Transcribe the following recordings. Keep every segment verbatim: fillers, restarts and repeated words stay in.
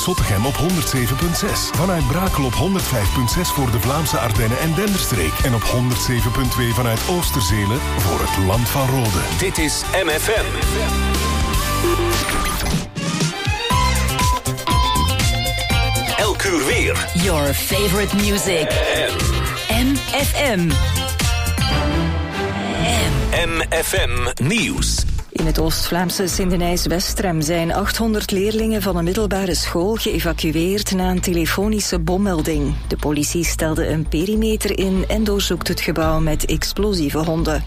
Zottegem op honderd zeven komma zes. Vanuit Brakel op honderd vijf komma zes voor de Vlaamse Ardennen en Denderstreek. En op honderd zeven komma twee vanuit Oosterzelen voor het Land van Rode. Dit is M F M. Elk uur weer. Your favorite music. M F M. M F M Nieuws. In het Oost-Vlaamse Sint-Denijs-Westrem zijn achthonderd leerlingen van een middelbare school geëvacueerd na een telefonische bommelding. De politie stelde een perimeter in en doorzoekt het gebouw met explosieve honden.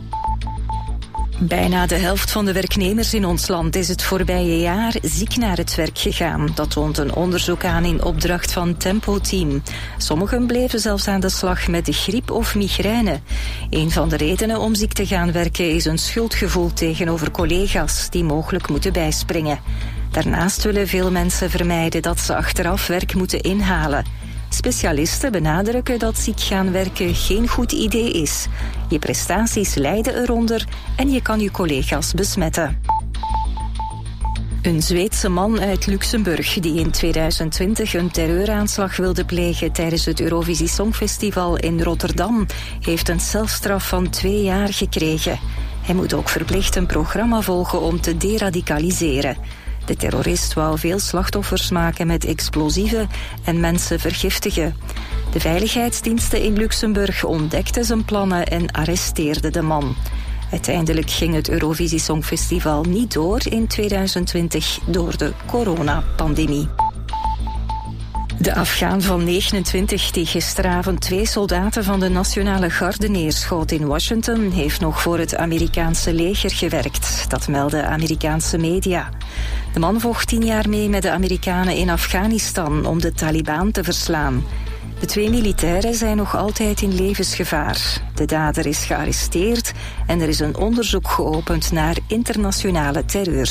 Bijna de helft van de werknemers in ons land is het voorbije jaar ziek naar het werk gegaan. Dat toont een onderzoek aan in opdracht van Tempo Team. Sommigen bleven zelfs aan de slag met de griep of migraine. Een van de redenen om ziek te gaan werken is een schuldgevoel tegenover collega's die mogelijk moeten bijspringen. Daarnaast willen veel mensen vermijden dat ze achteraf werk moeten inhalen. Specialisten benadrukken dat ziek gaan werken geen goed idee is. Je prestaties lijden eronder en je kan je collega's besmetten. Een Zweedse man uit Luxemburg die in tweeduizend twintig een terreuraanslag wilde plegen tijdens het Eurovisie Songfestival in Rotterdam heeft een celstraf van twee jaar gekregen. Hij moet ook verplicht een programma volgen om te deradicaliseren. De terrorist wou veel slachtoffers maken met explosieven en mensen vergiftigen. De veiligheidsdiensten in Luxemburg ontdekten zijn plannen en arresteerden de man. Uiteindelijk ging het Eurovisie Songfestival niet door in tweeduizend twintig door de coronapandemie. De Afghaan van negenentwintig die gisteravond twee soldaten van de Nationale Garde neerschoot in Washington heeft nog voor het Amerikaanse leger gewerkt. Dat melden Amerikaanse media. De man vocht tien jaar mee met de Amerikanen in Afghanistan om de Taliban te verslaan. De twee militairen zijn nog altijd in levensgevaar. De dader is gearresteerd en er is een onderzoek geopend naar internationale terreur.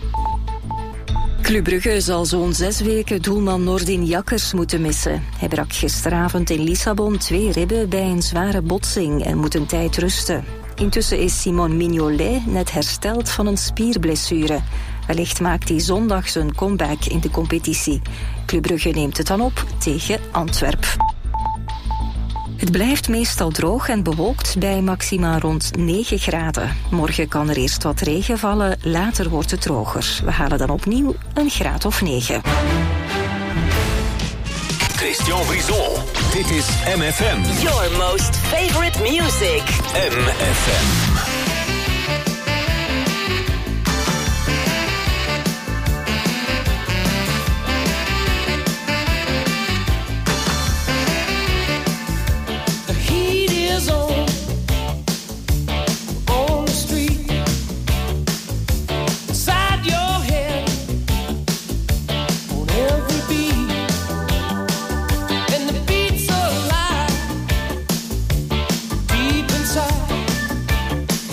Club Brugge zal zo'n zes weken doelman Nordin Jakkers moeten missen. Hij brak gisteravond in Lissabon twee ribben bij een zware botsing en moet een tijd rusten. Intussen is Simon Mignolet net hersteld van een spierblessure. Wellicht maakt hij zondag zijn comeback in de competitie. Club Brugge neemt het dan op tegen Antwerp. Het blijft meestal droog en bewolkt bij maxima rond negen graden. Morgen kan er eerst wat regen vallen, later wordt het droger. We halen dan opnieuw een graad of negen. Christian Brison, dit is M F M. Your most favorite music. M F M. Deep inside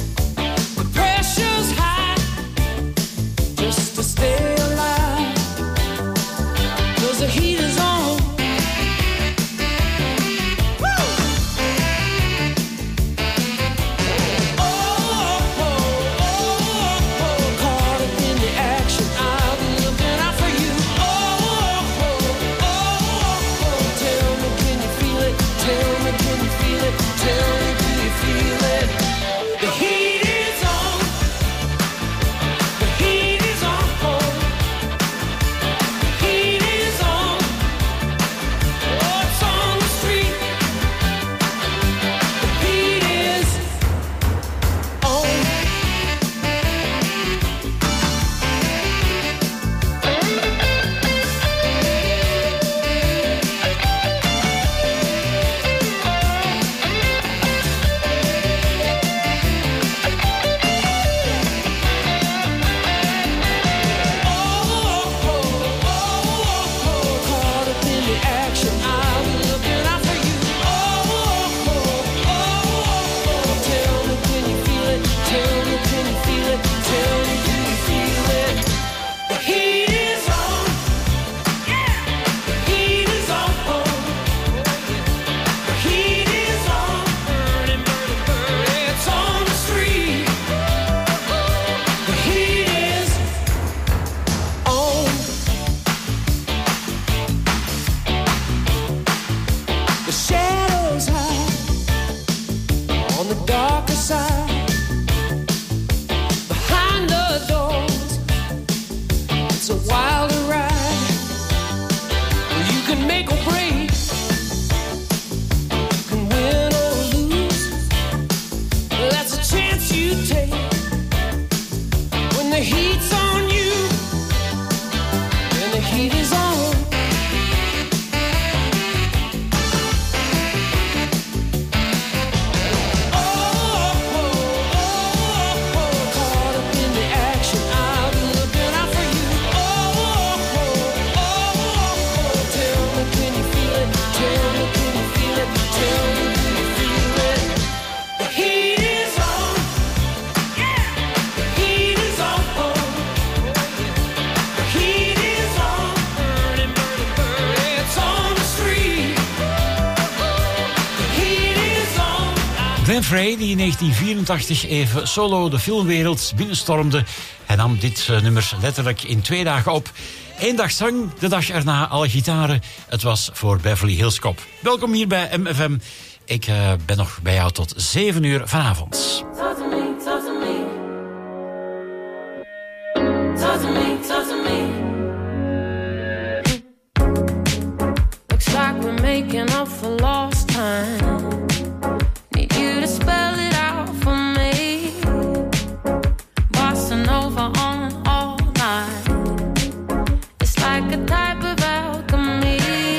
Glenn Frey, die in negentien vierentachtig even solo de filmwereld binnenstormde. Hij nam dit uh, nummer letterlijk in twee dagen op. Eén dag zang, de dag erna alle gitaren. Het was voor Beverly Hills Cop. Welkom hier bij M F M. Ik uh, ben nog bij jou tot zeven uur vanavond. Talk to me, talk to me. Talk to me, talk to me. Looks like we're making up for lost time. Need you to spell it out for me. Bossing over on all night. It's like a type of alchemy.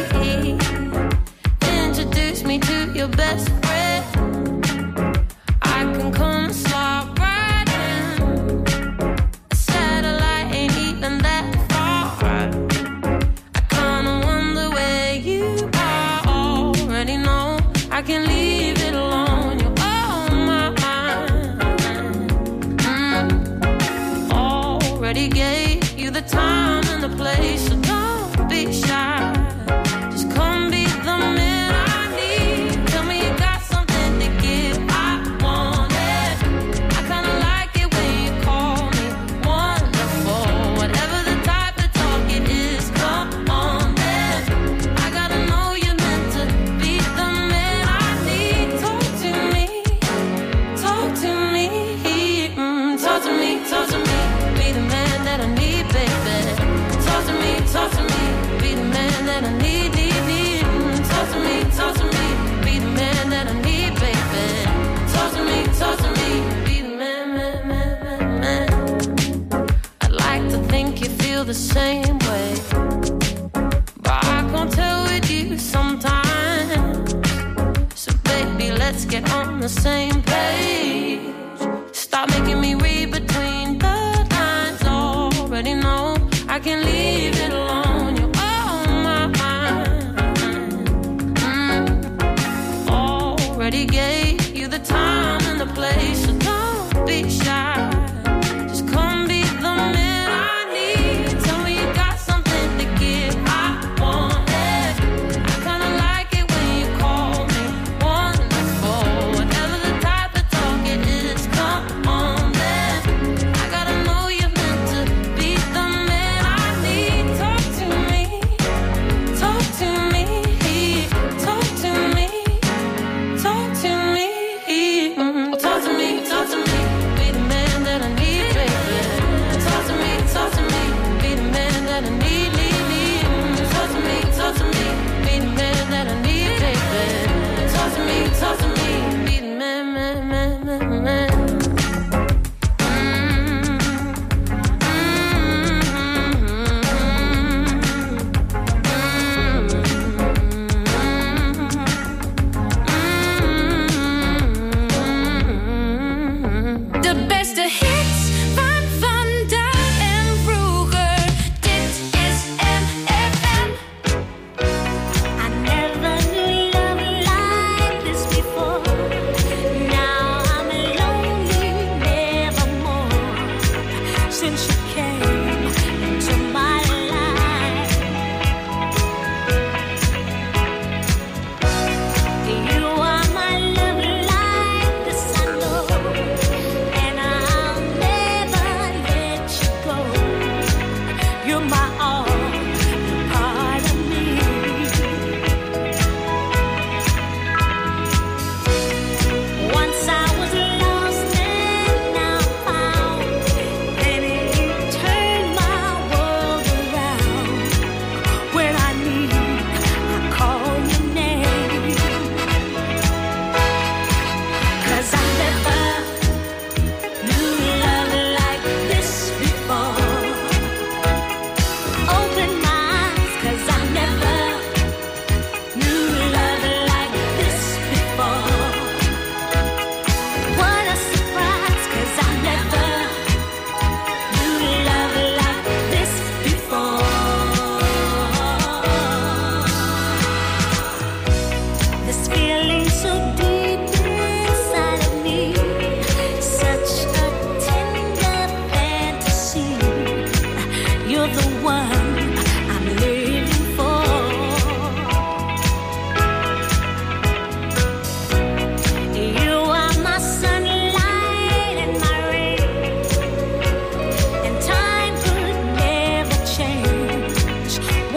Introduce me to your best friend. I can come and slide right in. A satellite ain't even that far. I kinda wonder where you are. Already know I can leave it alone. You're on my mind. Mm. Already gave you the time and the place, so don't be shy. Just come be the man I need. Tell me you got something to give. I want it. I kinda like it when you call me wonderful. Whatever the type of talk it is, come on then. I gotta know you're meant to be the man I need. Talk to me, talk to me, mm, talk to me, talk to me. Be the man that I need, baby. Talk to me, talk to me. Be the man that I need, need, need. Mm, talk to me, talk to me. Be the man that I need, baby. Talk to me, talk to me. Be the man, man, man, man, man. I'd like to think you feel the same way, but I can't tell with you sometimes. So baby, let's get on the same page. Stop making me read between the lines. Already know I can leave it alone. You're on my mind. Mm. Already gave you the time and the place, so don't be shy. Just come be the man I need. Tell me you got something to give. I want it. I kinda like it when you call me wonderful. Whatever the type of talk it is, come on then.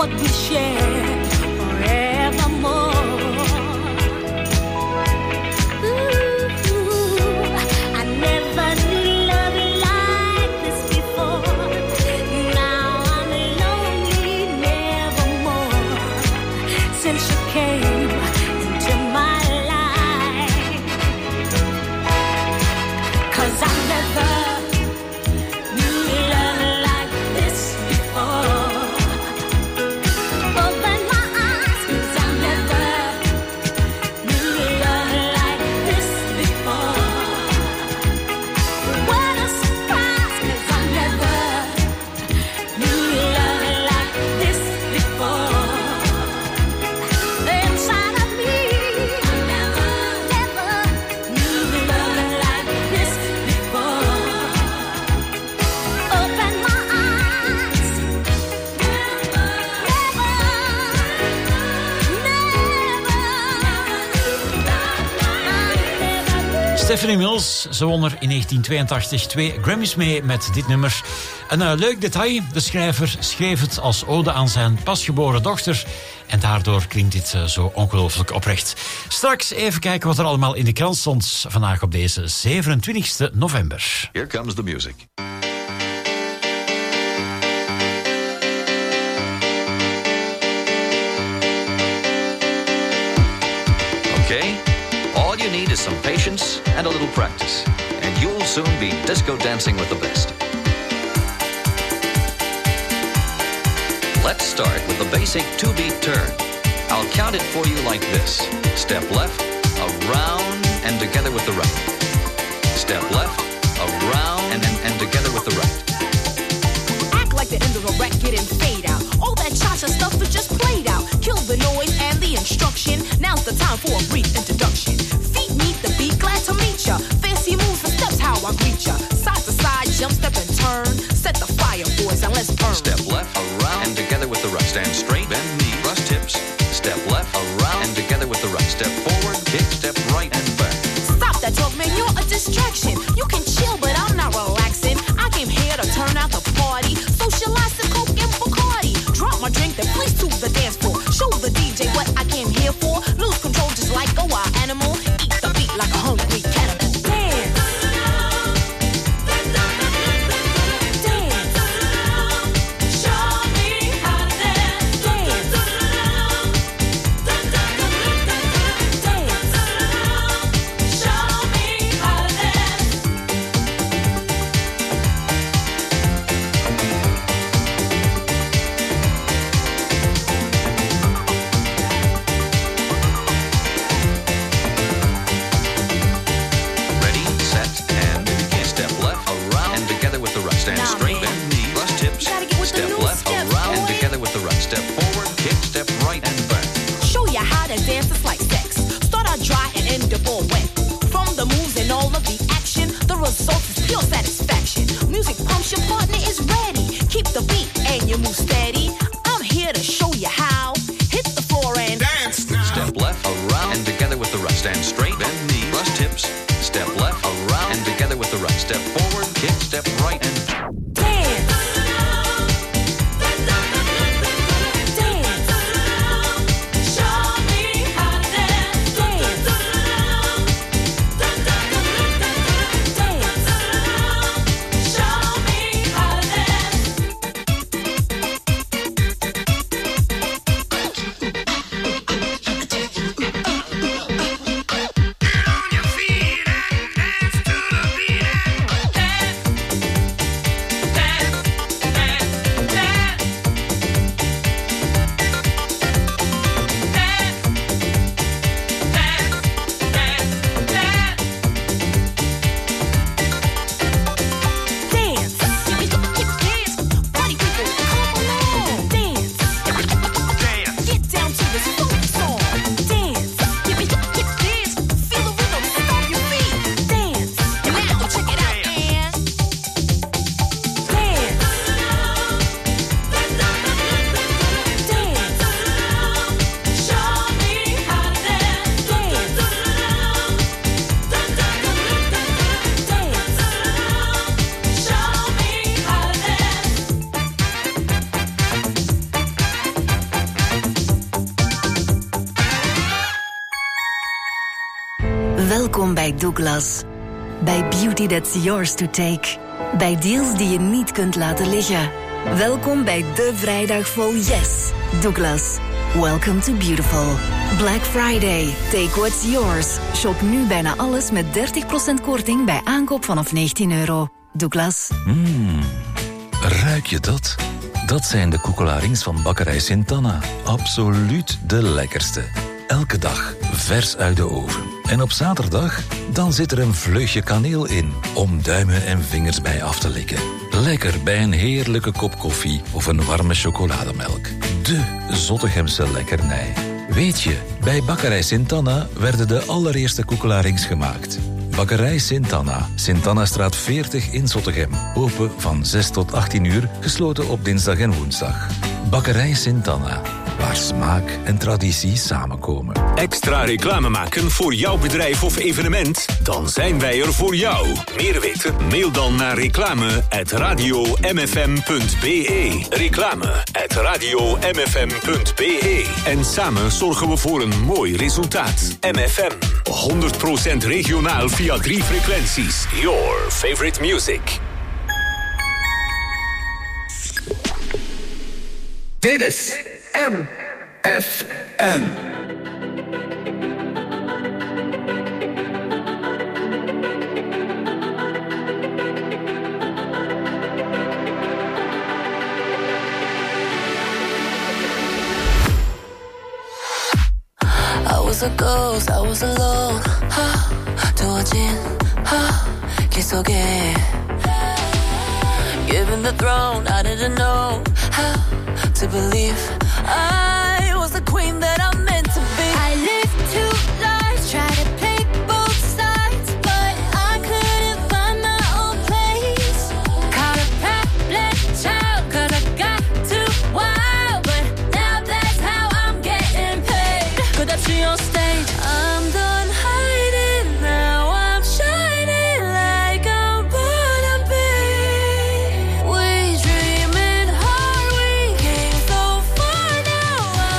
what we share forevermore. Ooh, I never knew love like this before. Now I'm lonely nevermore. Since you came into my life, 'cause I never knew love like this before. Open my eyes, 'cause I never knew love like this before. What a surprise, 'cause I never knew love like this before. Inside of me, I never, never knew love like this before. Open my eyes, never, never, never. Stephanie Mills, ze won er in negentien tweeëntachtig twee Grammys mee met dit nummer. Een uh, leuk detail, de schrijver schreef het als ode aan zijn pasgeboren dochter. En daardoor klinkt dit uh, zo ongelooflijk oprecht. Straks even kijken wat er allemaal in de krant stond vandaag op deze zevenentwintigste november. Here comes the music. Okay, all you need is some patience and a little practice, and you'll soon be disco dancing with the best. Let's start with the basic two-beat turn. I'll count it for you like this. Step left, around, and together with the right. Step left, around, and then and together with the right. Act like the end of a record and fade out. All that cha-cha stuff is just played out. Kill the noise and the instruction. Now's the time for a brief introduction. Feet meet the beat, glad to meet ya. Fancy moves and steps, how I greet ya. Side to side, jump, step and turn. Set the fire, boys, and let's burn. Step left, around, and together with the right. Stand straight, bend knees, cross hips. Step left, around, and together with the right. Step forward, kick, step right, and back. Stop that talk, man, you're a distraction. You can chill, but I'm not relaxing. I came here to turn out the party. Socialize the coke and Bacardi. Drop my drink, then please to the dance floor. Show the D J what I came here for. Lose control just like a wild animal. Eat the beat like a hungry cannibal. Dance. Dance. Show me how to dance. Dance. Welkom bij Douglas. Bij beauty that's yours to take. Bij deals die je niet kunt laten liggen. Welkom bij de vrijdag vol yes. Douglas. Welcome to beautiful. Black Friday. Take what's yours. Shop nu bijna alles met dertig procent korting bij aankoop vanaf negentien euro. Douglas. Mmm, ruik je dat? Dat zijn de koekelarings van bakkerij Sint-Anna. Absoluut de lekkerste. Elke dag vers uit de oven. En op zaterdag, dan zit er een vleugje kaneel in, om duimen en vingers bij af te likken. Lekker bij een heerlijke kop koffie of een warme chocolademelk. De Zottegemse lekkernij. Weet je, bij bakkerij Sint-Anna werden de allereerste koekelarings gemaakt. Bakkerij Sint-Anna, Sint-Annastraat veertig in Zottegem. Open van zes tot achttien uur, gesloten op dinsdag en woensdag. Bakkerij Sint-Anna, waar smaak en traditie samenkomen. Extra reclame maken voor jouw bedrijf of evenement? Dan zijn wij er voor jou. Meer weten? Mail dan naar reclame at radio m f m punt b e. Reclame at radio m f m punt b e. En samen zorgen we voor een mooi resultaat. M F M, honderd procent regionaal via drie frequenties. Your favorite music. Dit is M F M. I was a ghost, I was alone. 두어진 길 속에 given the throne, I didn't know how to believe I was the queen that I'm meant to be. I lived two lives, tried to play both sides, but I couldn't find my own place. Caught a problem child, cause I got too wild, but now that's how I'm getting paid. 끝없이 on stage, I'm done hiding, now I'm shining like I'm born to be. We dreaming hard, we came so far, now I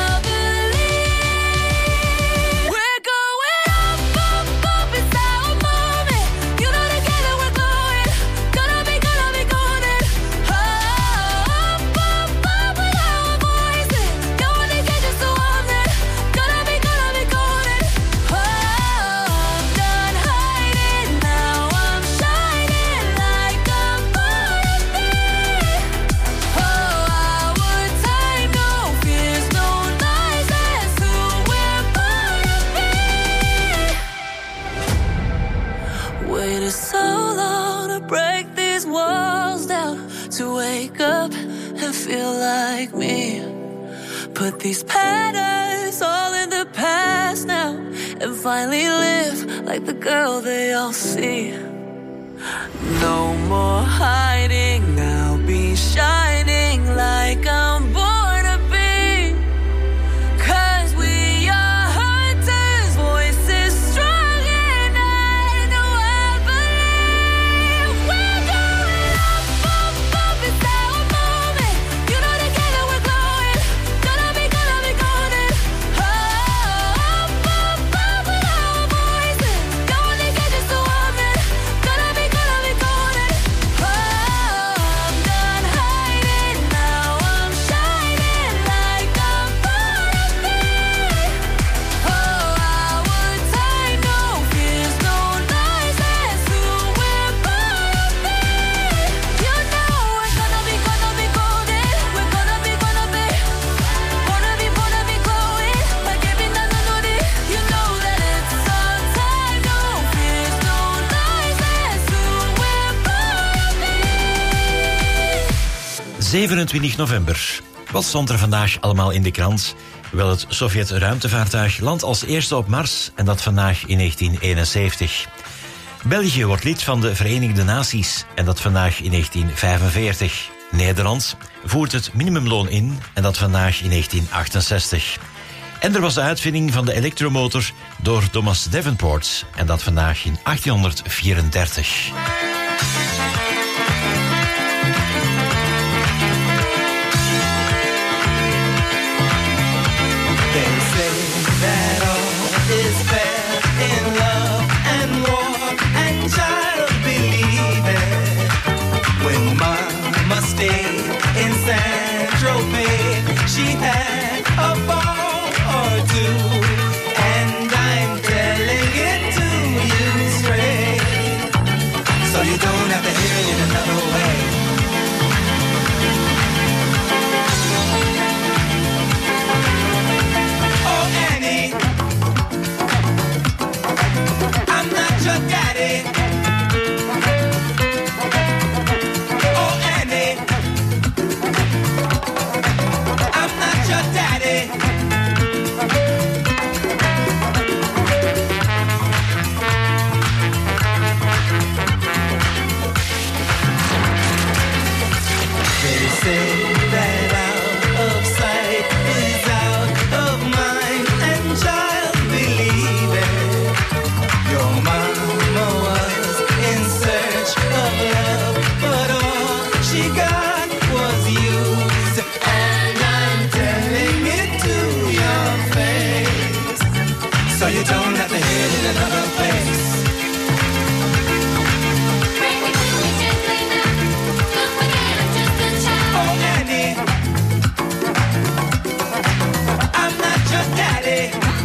believe. We're going up, up, up, it's our moment. You know together we're glowing, gonna be, gonna be golden. Up, up, up with our voices, no one to get us so on it. Gonna be, gonna be golden. Oh, I'm done hiding, now I'm shining like I'm born to be. Oh, our time, no fears, no lies, that's who we're born to be. Waited so long to break these walls down, to wake up and feel like me. Put these patterns all in the past now, and finally live like the girl they all see. No more hiding, now be shining like I'm born to be. Cause we are hunters, voices strong, and I know I believe. We're going up, up, up, it's our moment. You know together we're glowing, gonna be, gonna be golden. Oh, up, up, up with our voices, no one to get us so on it. Gonna be, gonna be golden. Oh, I'm done hiding, now I'm shining like I'm born to be. Oh, our time, no fears, no lies, that's who we're born to be. You know we're gonna be, gonna be golden. We're gonna be, gonna be, gonna be, gonna be glowing like every night I know it. You know that it's our time, no fears, no lies, that's who we're born to be. zevenentwintig november. Wat stond er vandaag allemaal in de krant? Wel, het Sovjet-ruimtevaartuig landt als eerste op Mars en dat vandaag in negentien eenenzeventig. België wordt lid van de Verenigde Naties en dat vandaag in negentien vijfenveertig. Nederland voert het minimumloon in en dat vandaag in negentien achtenzestig. En er was de uitvinding van de elektromotor door Thomas Davenport en dat vandaag in achttienhonderdvierendertig. They say that all is fair in love a ball or two, and I'm telling it to you straight, so you don't have to hear it in another way. Oh, Annie, I'm not your daddy. Oh, Annie, I'm not your daddy. They say that out of sight is out of mind, and child, believe it. Your mama was in search of love, but all she got was used, and I'm telling it to your face, so you don't have to hear it in another place. Oh, Annie, I'm not your daddy.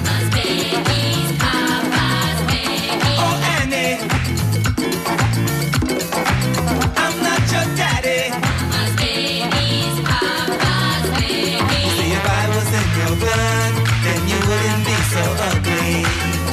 Oh, Annie, I'm not your daddy. See, if I was in your blood, then you wouldn't be so ugly.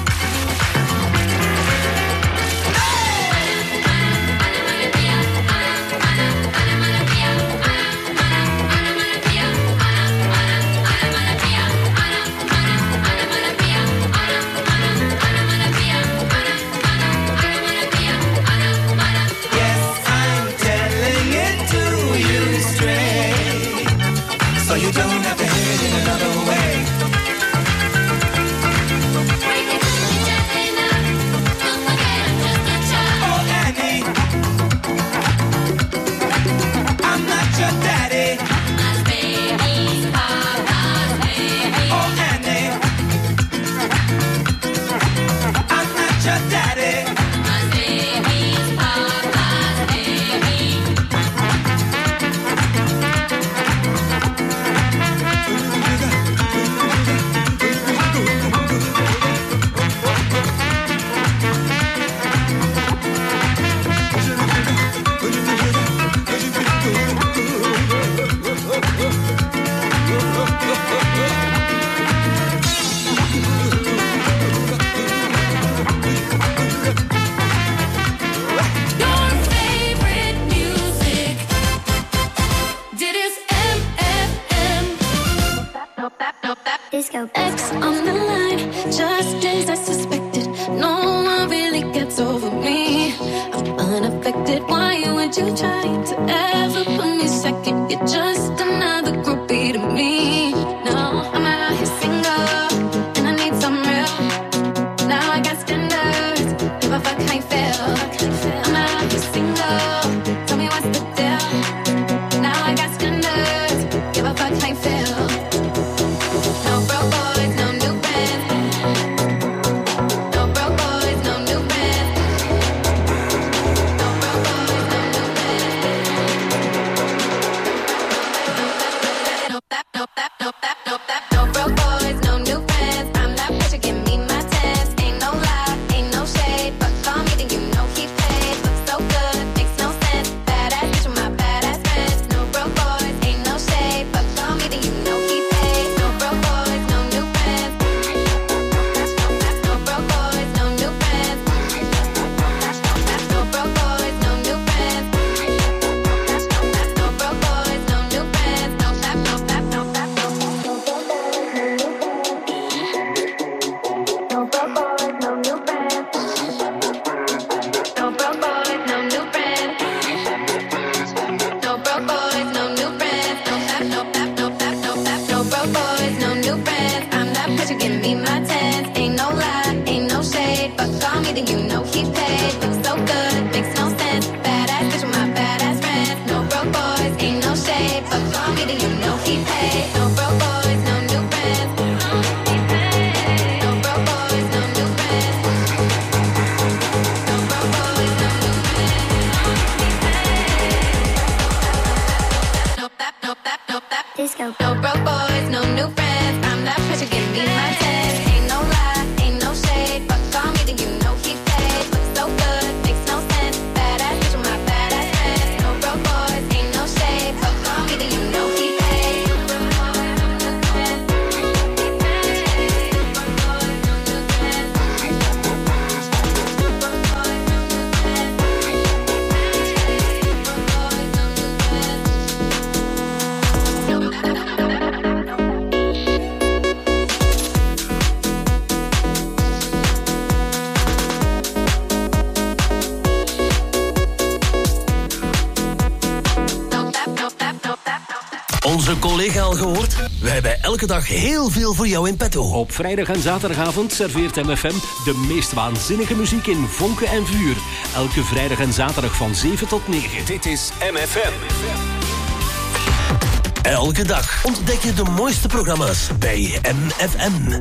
Yes, I'm telling it to you straight, so you don't have to hear it in another way. Oh, Annie, I'm not your daddy. Oh, Annie, I'm not your daddy. Your favorite music. Dit is M F M. Disco. X on the line, just as I suspected. No one really gets over me. I'm unaffected. Why would you try to ever put me second? You're just another groupie to me. No, I'm out here single, and I need some real. Now I got standards. Give a fuck how you feel. I'm out here single. Tell me what's the deal. Now I got standards. Give a fuck how you feel. No broke boys, no new bands. No broke boys, no new bands. No broke boys, no new bands. No that, no that, no that, no that. No broke boys, no new bands. I'm that bitch, you give me my tens. Ain't no lie, ain't no shade, but call me then you know he paid. Looks so good, makes no sense. Badass bitch with my badass friends. No broke boys, ain't no shade, but call me then you know he paid. No broke boys, no new bands. No broke boys, no new bands. No broke boys, no new bands. No broke boys, no new bands. No that, no that, no that, no that. No broke boys, no new bands. No broke boys, no new bands. No broke boys, no new bands. No that, no that, no that, no that. No broke boys, no new bands. I'm that bitch, you give me my tens. Ain't no lie, ain't no shade, but call me then you know he paid. Looks so good, makes no sense. Badass bitch with my badass friends. No broke boys, ain't no shade, but call me then you know he paid. No broke boys, no new bands. No broke boys, no new bands. No broke boys, no new bands. No that, no that, no that. Disco. No broke boys, no new friends. onze collega al gehoord? Wij hebben elke dag heel veel voor jou in petto. Op vrijdag en zaterdagavond serveert M F M de meest waanzinnige muziek in vonken en vuur. Elke vrijdag en zaterdag van zeven tot negen. Dit is M F M. Elke dag ontdek je de mooiste programma's bij M F M.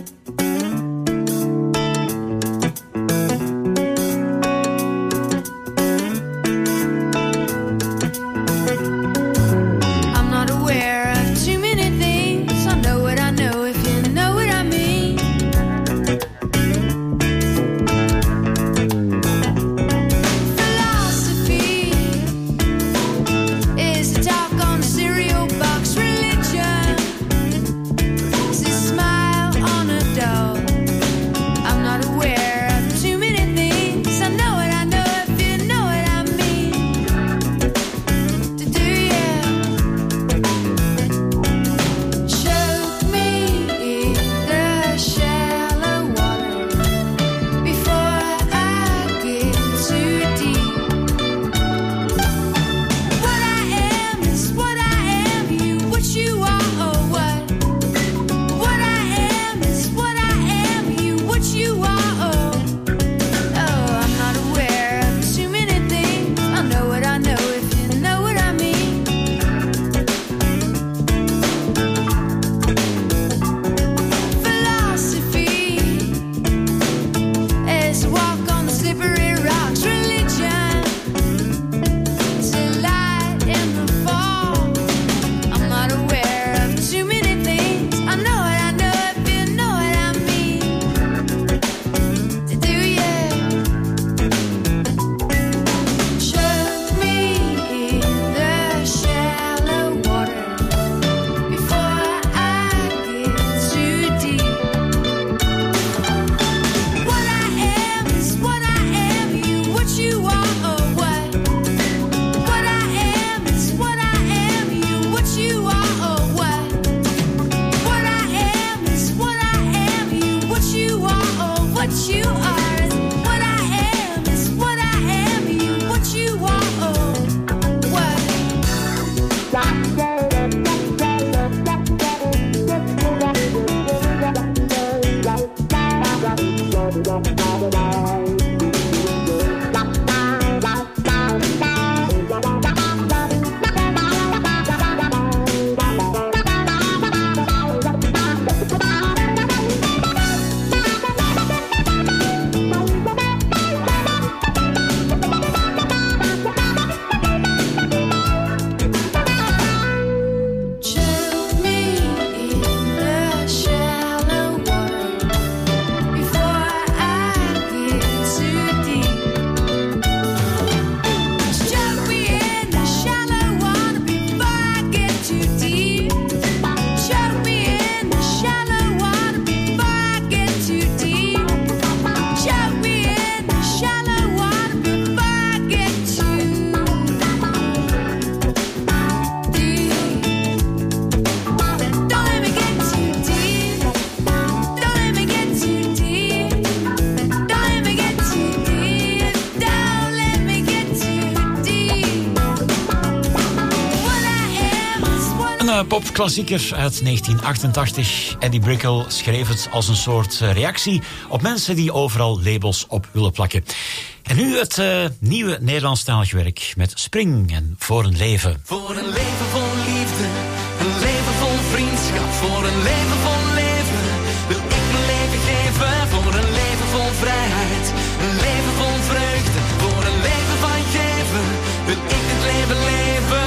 Popklassieker uit negentien achtentachtig. Eddie Brickell schreef het als een soort reactie op mensen die overal labels op willen plakken. En nu het uh, nieuwe Nederlandstalig werk met Spring en Voor een Leven. Voor een leven vol liefde, een leven vol vriendschap. Voor een leven vol leven wil ik mijn leven geven. Voor een leven vol vrijheid, een leven vol vreugde. Voor een leven van geven wil ik het leven leven.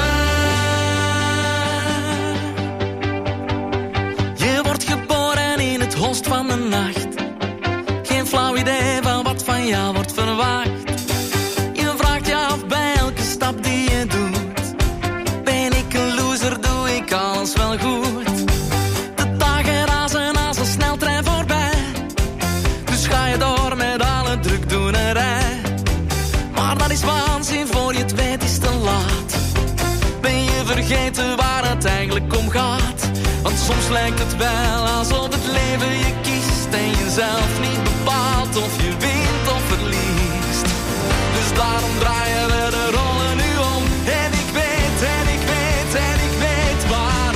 Holst van de nacht. Geen flauw idee van wat van jou wordt verwacht. Je vraagt je af bij elke stap die je doet. Ben ik een loser, doe ik alles wel goed. De dagen razen als een sneltrein voorbij. Dus ga je door met alle drukdoenerij. Maar dat is waanzin, voor je het weet is te laat. Ben je vergeten waar het eigenlijk om gaat. Want soms lijkt het wel alsof het leven je kiest en je zelf niet bepaalt of je wint of verliest. Dus daarom draaien we de rollen nu om. En ik weet, en ik weet, en ik weet waar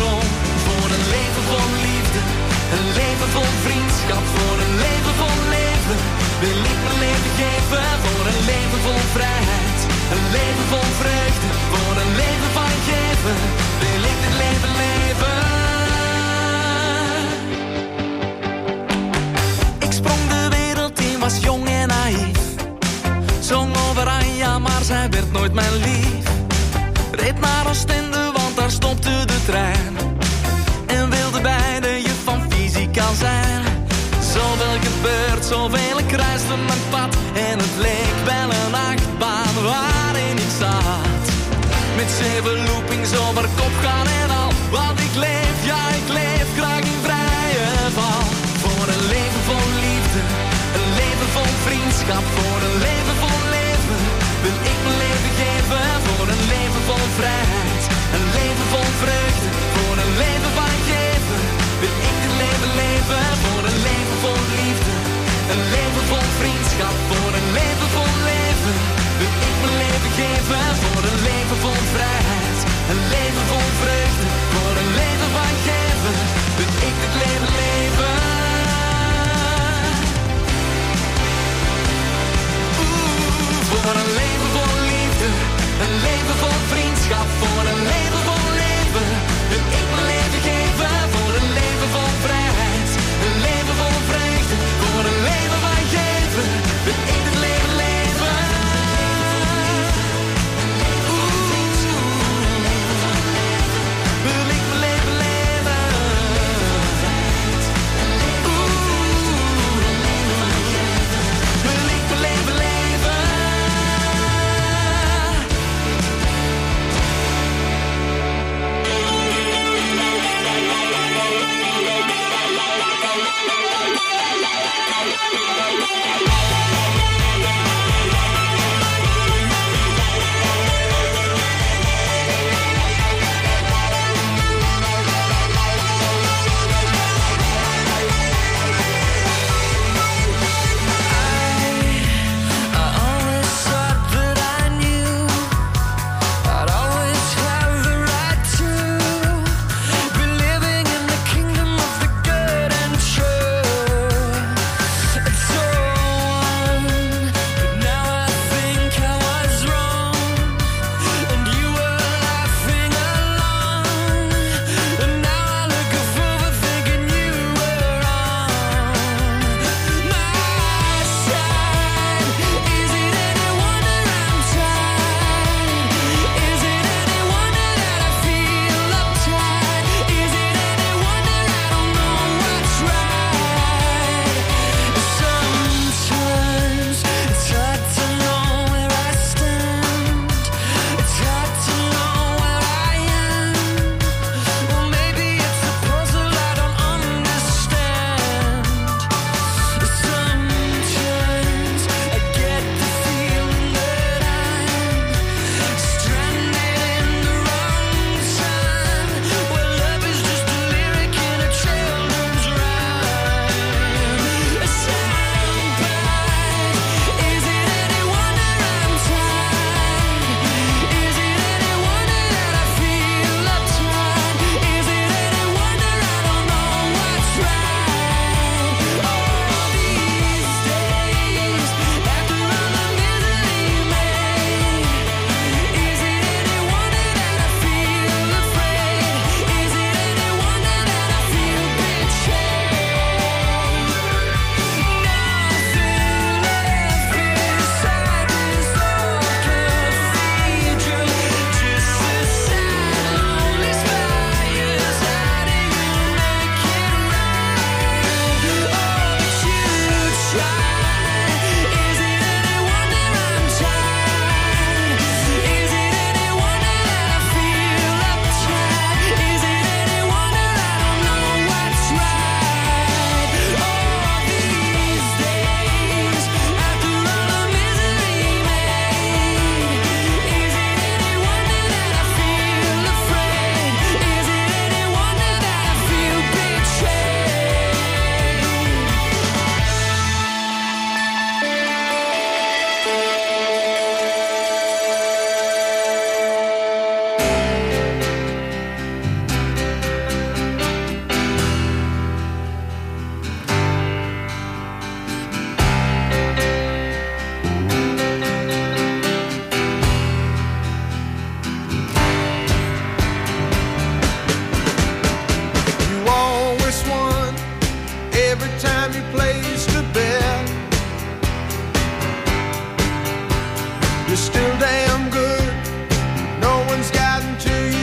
Oostende, want daar stopte de trein. En wilde bij de juf van fysica zijn. Zoveel gebeurt, zoveel kruiste mijn pad. En het leek wel een achtbaan waarin ik zat. Met zeven loopings over kop gaan en al. Want ik leef, ja ik leef graag in vrije val. Voor een leven vol liefde, een leven vol vriendschap. Voor een leven vol leven, wil ik mijn leven geven. Voor een leven vol vrijheid, een leven vol vreugde. Voor een leven van geven, wil ik het leven leven. Voor een leven vol liefde, een leven vol vriendschap. Voor een leven vol leven, wil ik mijn leven geven. Voor een leven vol vrijheid, een leven vol vreugde. Voor een leven van geven, wil ik het leven leven. Oeh, voor een leven vol liefde, een leven vol vriendschap. Voor een leven vol leven, wil ik mijn leven geven. Voor een leven vol vrijheid, een leven vol vreugde. Voor een leven van geven, wil ik het leven leven. Wil ik mijn leven leven. Oeh, wil ik mijn leven leven. You're still damn good. No one's gotten to you.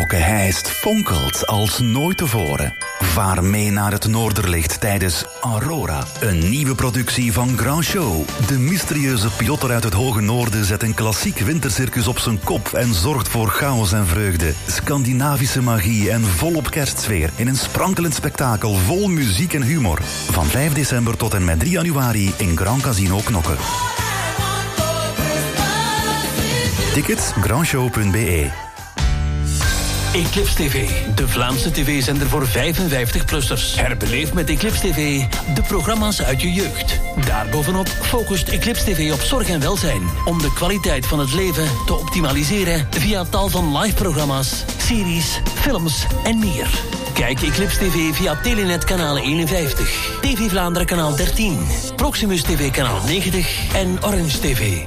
Knokke-Heist fonkelt als nooit tevoren. Vaar mee naar het Noorderlicht tijdens Aurora, een nieuwe productie van Grand Show. De mysterieuze pilotter uit het hoge noorden zet een klassiek wintercircus op zijn kop en zorgt voor chaos en vreugde, Scandinavische magie en volop kerstsfeer in een sprankelend spektakel vol muziek en humor. Van vijf december tot en met drie januari in Grand Casino Knokke. Tickets grandshow punt b e. Eclipse T V, de Vlaamse tv-zender voor vijfenvijftig-plussers. Herbeleef met Eclipse T V de programma's uit je jeugd. Daarbovenop focust Eclipse T V op zorg en welzijn, om de kwaliteit van het leven te optimaliseren via tal van live-programma's, series, films en meer. Kijk Eclipse T V via Telenet kanaal eenenvijftig, T V Vlaanderen kanaal dertien, Proximus T V kanaal negentig en Orange T V.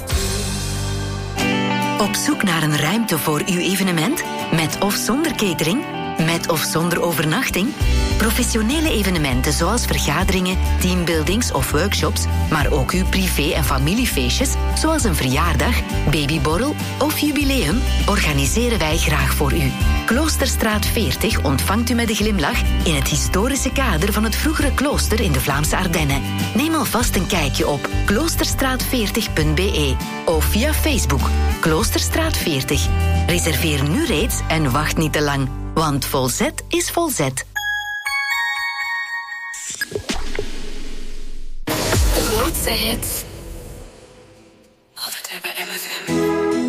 Op zoek naar een ruimte voor uw evenement? Met of zonder catering? Met of zonder overnachting? Professionele evenementen zoals vergaderingen, teambuildings of workshops, maar ook uw privé- en familiefeestjes, zoals een verjaardag, babyborrel of jubileum, organiseren wij graag voor u. Kloosterstraat veertig ontvangt u met een glimlach in het historische kader van het vroegere klooster in de Vlaamse Ardennen. Neem alvast een kijkje op kloosterstraat veertig punt b e of via Facebook Kloosterstraat veertig. Reserveer nu reeds en wacht niet te lang, want Volzet is Volzet. De grootste hits. Altijd weer bij M F M.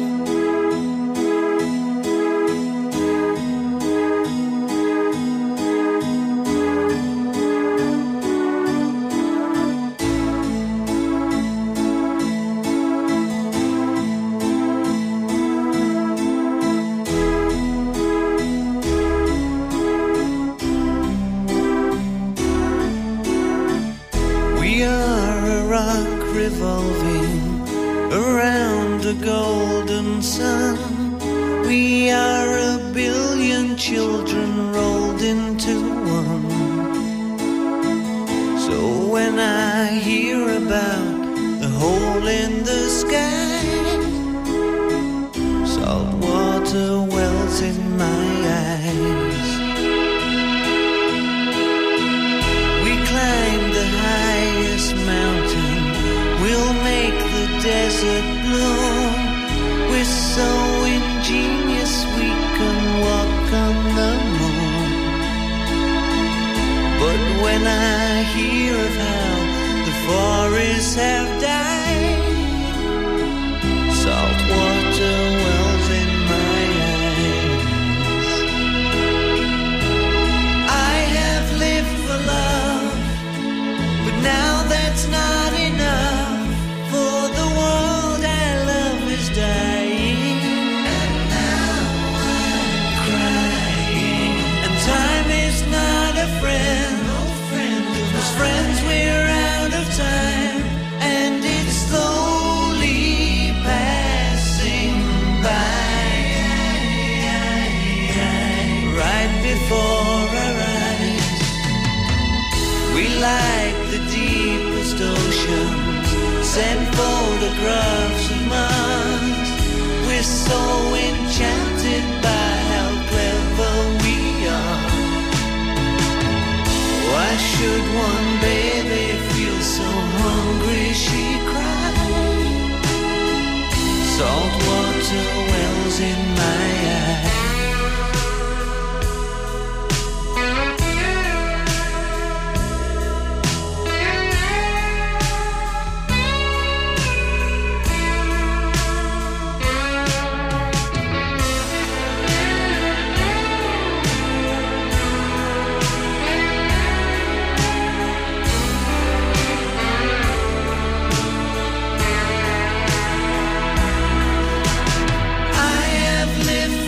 Revolving around a golden sun. We are a billion children rolled into one. So when I hear about the hole in the sky, salt water wells in my eyes. We climb the highest mountain, we'll make the desert bloom. We're so ingenious we can walk on the moon. But when I hear of how the forests have died, salt water wells in my eyes. I have lived for love, but now that's not enough. For the world I love is dying, and now I'm crying. And time is not a friend, no friend. As friends we're out of time, and it's slowly passing by, right before our eyes. We like the deepest ocean, send photographs of Mars. We're so enchanted by how clever we are. Why should one baby feel so hungry she cried? Salt water wells in my eyes. Lived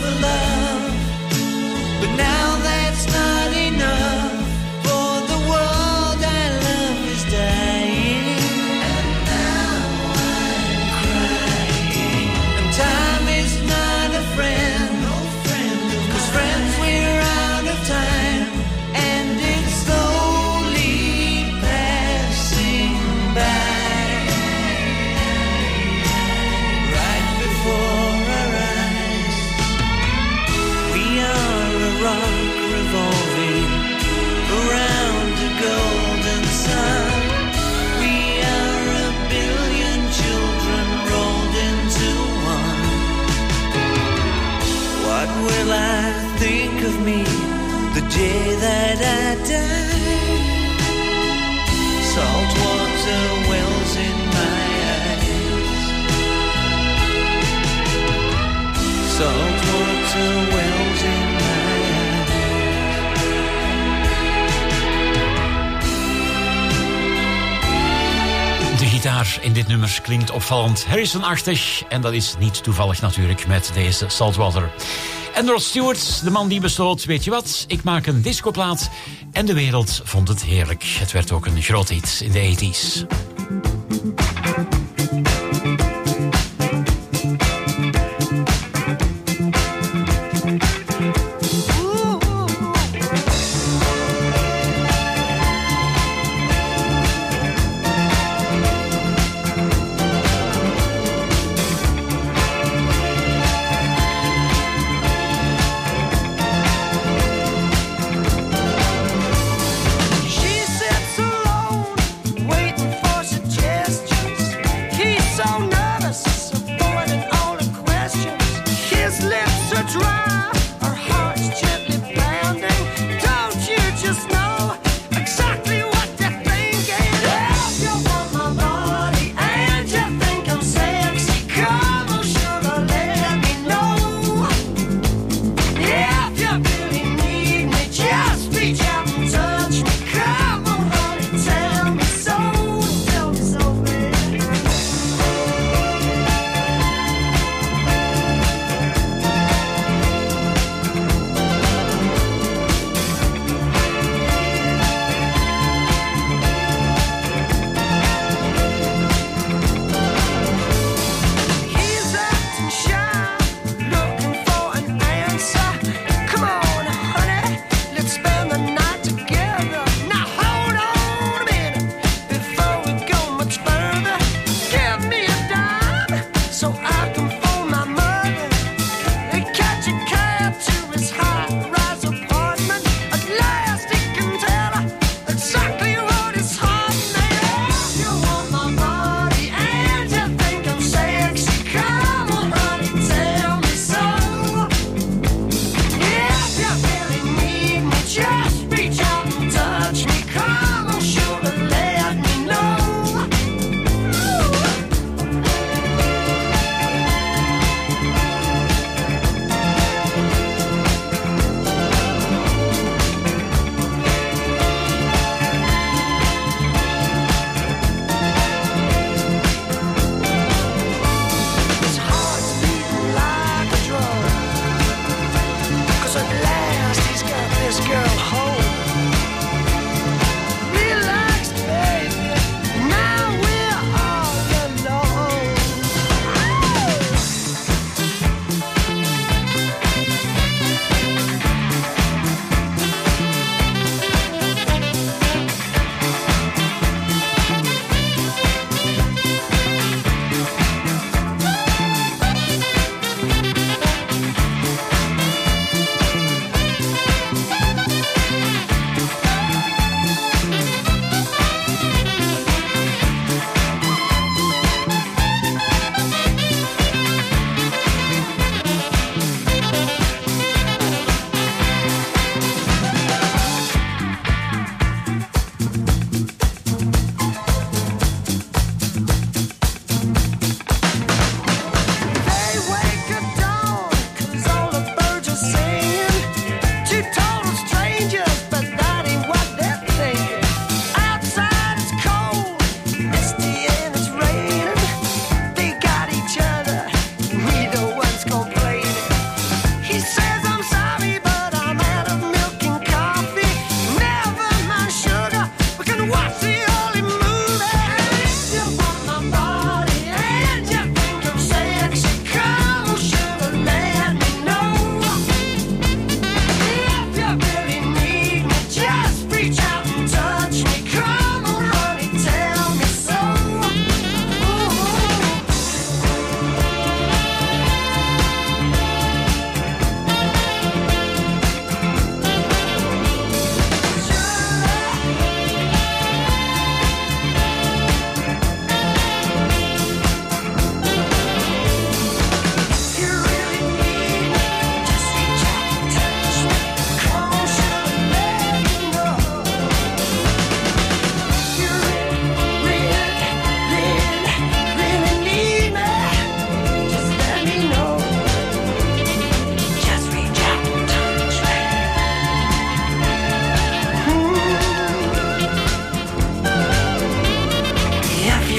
gitaar in dit nummer klinkt opvallend Harrison-achtig. En dat is niet toevallig natuurlijk met deze Saltwater. En Rod Stewart, de man die besloot, weet je wat, ik maak een discoplaat. En de wereld vond het heerlijk. Het werd ook een groot hit in de tachtiger. She sits alone, waiting for suggestions.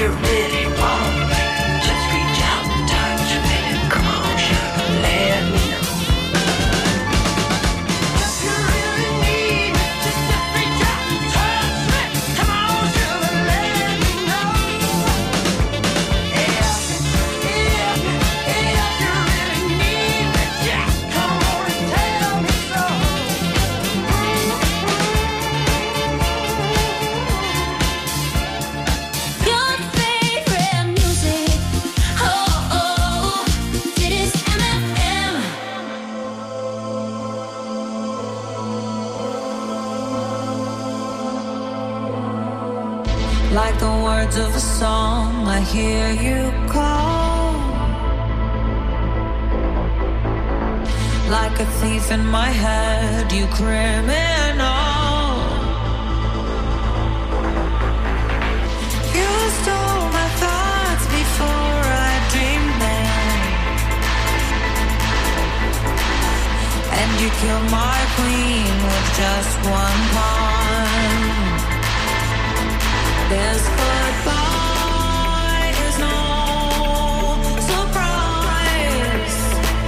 you really want me, just reach out and touch me. Come on, sugar, let me know. If you really need me, just reach out and touch me. Come on, sugar, let me know. If, if, if you really need me, just come on and tell me so. Your favorite music, oh oh, dit is M F M. Like the words of a song, I hear you call. Like a thief in my head, you criminal. You stole my thoughts before I dreamed them, and you killed my queen with just one pawn. This goodbye is no surprise.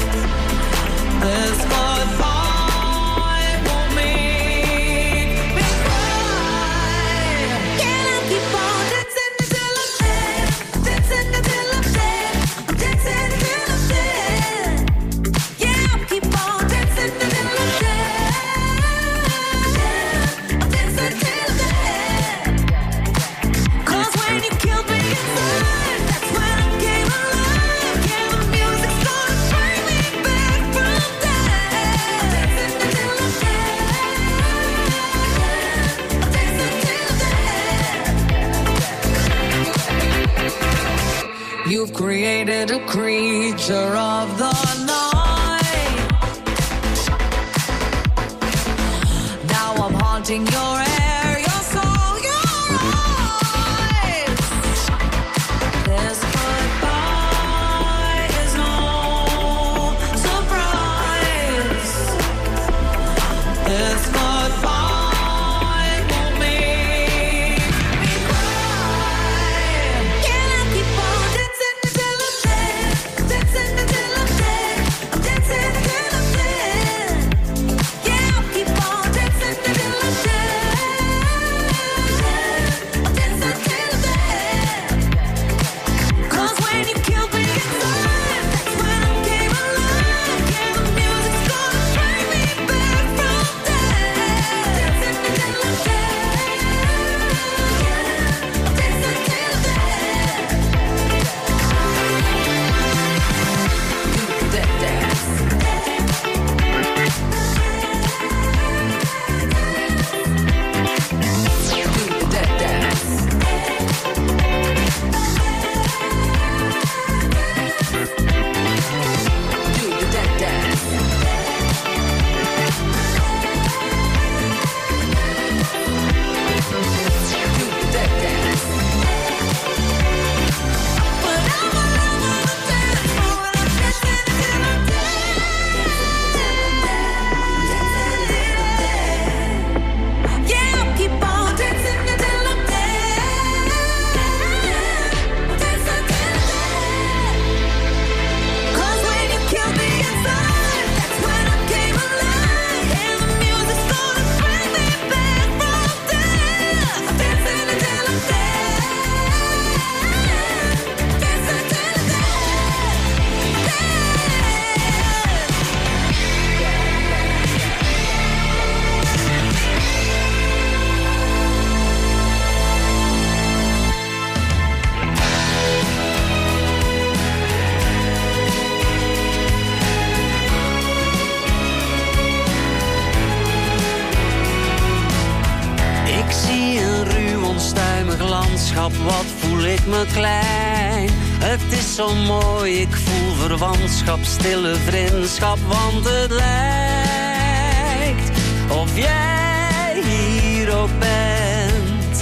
This goodbye won't make me cry. Can I keep on dancing until I'm dead? Dancing until I'm dead. Dancing until I'm dead. Yeah, I'll keep on dancing until I'm dead. I'll dance until I'm dead. 'Cause when you killed me inside, that's when I came alive. Yeah, the music's gonna bring me back from death. Dancing until I'm dead. I'll dance until I'm dead. You've created a creature of the night. Now I'm haunting your air, your soul, your eyes. This goodbye is no surprise. This goodbye won't make me cry. Can I keep on dancing until I'm dead? Dancing until I'm dead. I'm dancing until I'm dead. Yeah, I'll keep on dancing until I'm dead. I'll dance until I'm dead. 'Cause when you killed me inside, that's when I came alive. Yeah, the music's gonna bring me back from death. Dancing until I'm dead. I'll dance until I'm dead. Do that dance. Do that dance. Do that dance. Do that dance. But I'm all over the dance floor and I'm dancing until I'm dead. Yeah, I'll keep on dancing until I'm dead. Dance until I'm dead. 'Cause when you killed me inside, that's when I came alive. And the music's gonna bring me back from death. Dancing until I'm dead. Dance until I'm Ik zie een ruw onstuimig landschap, wat voel ik me klein. Het is zo mooi, ik voel verwantschap, stille vriendschap, want het lijkt of jij hier ook bent.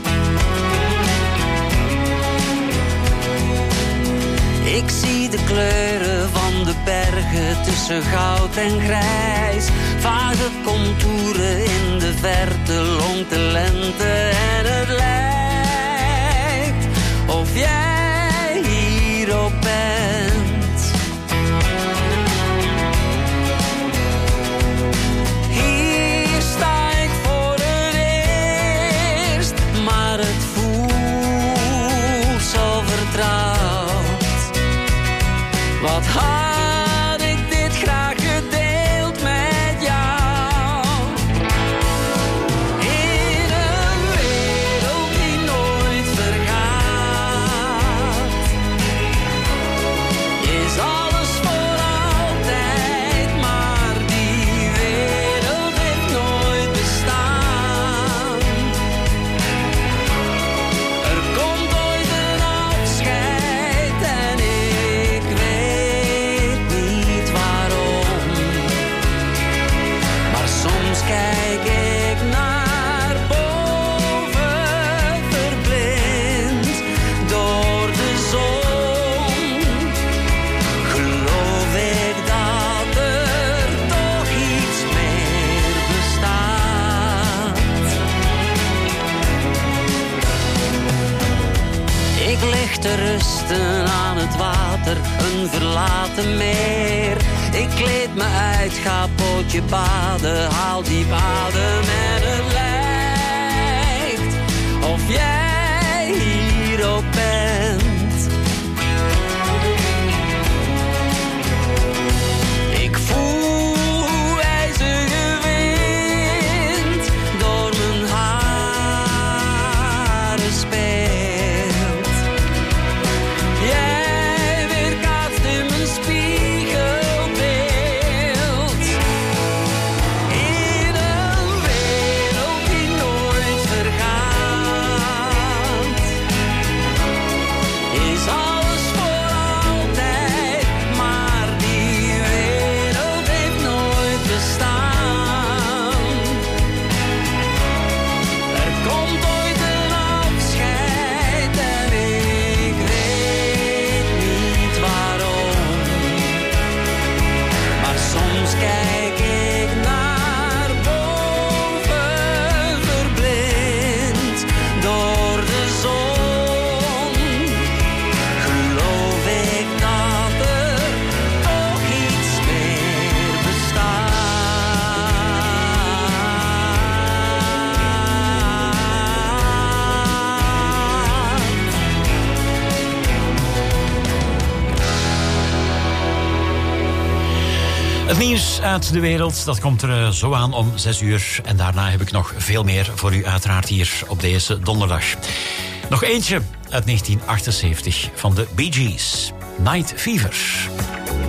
Ik zie de kleuren van de bergen tussen goud en grijs. Vage contouren in de verte, longt de lente en het lijkt of jij hier ook bent. Hier sta ik voor het eerst, maar het voelt zo vertrouwd. Wat had ik dit graag gedeeld met jou. In een wereld die nooit vergaat, is alles voor altijd, maar die wereld heeft nooit bestaan. Er komt ooit een afscheid en ik weet niet waarom. Maar soms kijk ik naar boven, verblind door de zon. Geloof ik dat er toch iets meer bestaat. Ik lig te rusten aan het water, een verlaten meer. Ik kleed me uit, ga pootje baden, haal diep adem en het lijkt of jij hier ook bent. Ik voel hoe ijzige wind door mijn haren speelt. Jij weerkaatst in mijn spiegelbeeld. In een wereld die nooit vergaat, is alles voor altijd, maar die wereld heeft nooit bestaan. Er komt ooit een afscheid en ik weet niet waarom. Maar soms kijk ik naar boven, verblind door de zon. Geloof ik dat er toch iets meer bestaat. Het nieuws uit de wereld, dat komt er eh, zo aan om zes uur. En daarna heb ik nog veel meer voor u uiteraard hier op deze donderdag. Nog eentje uit negentien achtenzeventig van de Bee Gees. Night Fever.